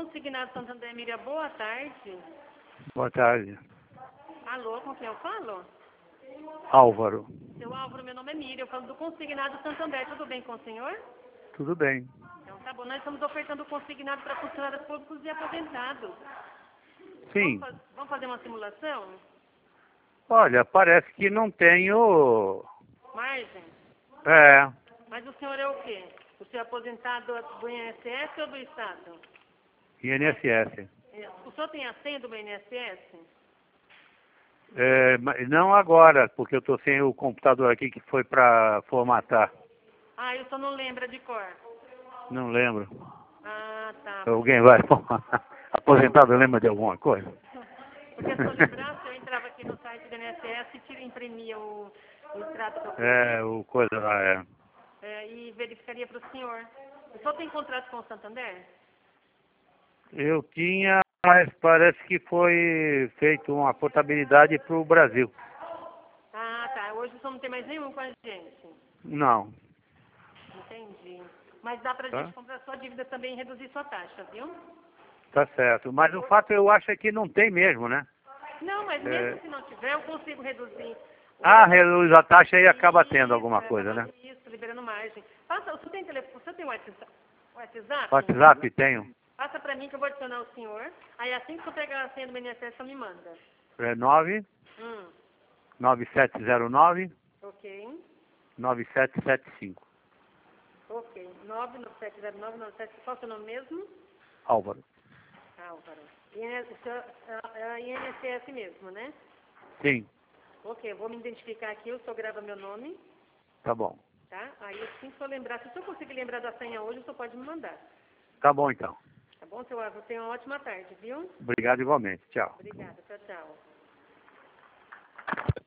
Consignado Santander Miriam, boa tarde. Boa tarde. Alô, com quem eu falo? Álvaro. Seu Álvaro, meu nome é Miriam, eu falo do Consignado Santander, tudo bem com o senhor? Tudo bem. Então tá bom, nós estamos ofertando consignado para funcionários públicos e aposentados. Sim. Vamos fazer uma simulação? Olha, parece que não tenho... Margem? É, Mas o senhor é o quê? O senhor é aposentado do INSS ou do Estado? INSS. O senhor tem a senha do INSS? É, mas não agora, porque eu estou sem o computador aqui que foi para formatar. Ah, o senhor não lembra de cor? Não lembro. Ah, tá. Alguém vai formatar. Aposentado lembra de alguma coisa? Porque se eu lembrasse, eu entrava aqui no site do INSS e imprimia o extrato que eu É, o coisa lá é. e verificaria para o senhor. O senhor tem contrato com o Santander? Eu tinha, mas parece que foi feito uma portabilidade para o Brasil. Ah, tá. Hoje o senhor não tem mais nenhum com a gente. Não. Entendi. Mas dá pra Tá? gente comprar sua dívida também e reduzir sua taxa, viu? Tá certo. Mas o fato eu acho é que não tem mesmo, né? Não, mas mesmo se não tiver, eu consigo reduzir. Reduz a taxa e acaba tendo alguma coisa, né? Isso, liberando margem. Passa, o senhor tem telefone, o senhor tem WhatsApp? WhatsApp tenho. Passa pra mim que eu vou adicionar o senhor. Aí assim que eu pegar a senha do INSS, você me manda. É 9 9709 Ok. 9775. Ok. 9970997. Qual é o seu nome mesmo? Álvaro. Álvaro. O senhor é INSS mesmo, né? Sim, Ok, eu vou me identificar aqui, o senhor grava meu nome, tá bom. tá? Aí assim que eu lembrar, se o senhor conseguir lembrar da senha hoje, o senhor pode me mandar. Tá bom então. Tá bom, seu Álvaro? Tenha uma ótima tarde, viu? Obrigado igualmente. Tchau. Obrigada, tchau, tchau.